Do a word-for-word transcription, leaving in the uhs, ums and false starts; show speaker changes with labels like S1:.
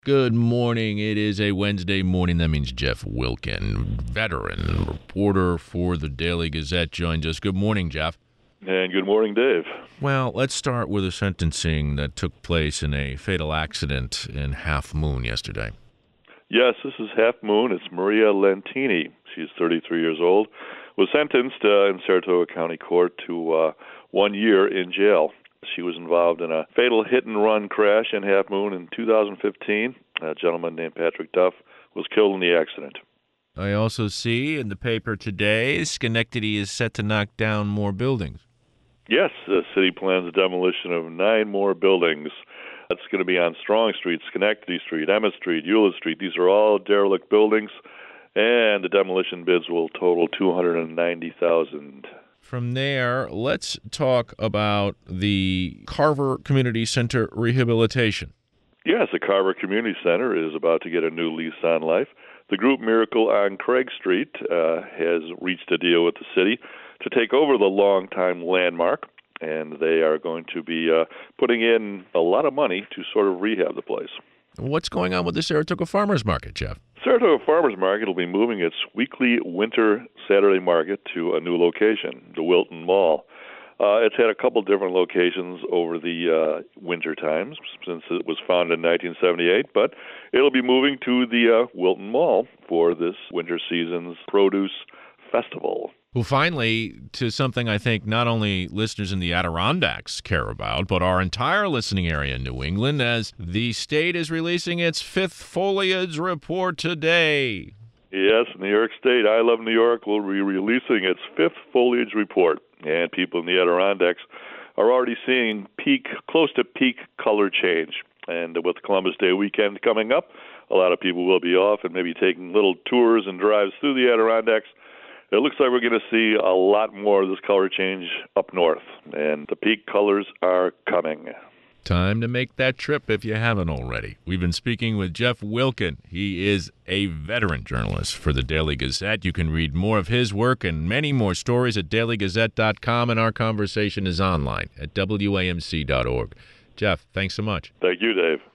S1: Good morning. It is a Wednesday morning. That means Jeff Wilken, veteran reporter for the Daily Gazette, joins us. Good morning, Jeff.
S2: And good morning, Dave.
S1: Well, let's start with a sentencing that took place in a fatal accident in Half Moon yesterday.
S2: Yes, this is Half Moon. It's Maria Lentini. She's thirty-three years old. Was sentenced uh, in Saratoga County Court to uh, one year in jail. She was involved in a fatal hit-and-run crash in Half Moon in two thousand fifteen. A gentleman named Patrick Duff was killed in the accident.
S1: I also see in the paper today, Schenectady is set to knock down more buildings.
S2: Yes, the city plans the demolition of nine more buildings. That's going to be on Strong Street, Schenectady Street, Emmett Street, Eula Street. These are all derelict buildings, and the demolition bids will total two hundred ninety thousand dollars.
S1: From there, let's talk about the Carver Community Center rehabilitation.
S2: Yes, the Carver Community Center is about to get a new lease on life. The group Miracle on Craig Street uh, has reached a deal with the city to take over the longtime landmark, and they are going to be uh, putting in a lot of money to sort of rehab the place.
S1: What's going on with the Saratoga Farmers Market, Jeff?
S2: Saratoga Farmers Market will be moving its weekly winter Saturday market to a new location, the Wilton Mall. Uh, it's had a couple different locations over the uh, winter times since it was founded in nineteen seventy-eight, but it'll be moving to the uh, Wilton Mall for this winter season's produce festival.
S1: Well, finally, to something I think not only listeners in the Adirondacks care about, but our entire listening area in New England, as the state is releasing its fifth foliage report today.
S2: Yes, New York State, I Love New York, will be releasing its fifth foliage report. And people in the Adirondacks are already seeing peak, close to peak color change. And with Columbus Day weekend coming up, a lot of people will be off and maybe taking little tours and drives through the Adirondacks. It looks like we're going to see a lot more of this color change up north, and the peak colors are coming.
S1: Time to make that trip if you haven't already. We've been speaking with Jeff Wilken. He is a veteran journalist for the Daily Gazette. You can read more of his work and many more stories at daily gazette dot com, and our conversation is online at W A M C dot org. Jeff, thanks so much.
S2: Thank you, Dave.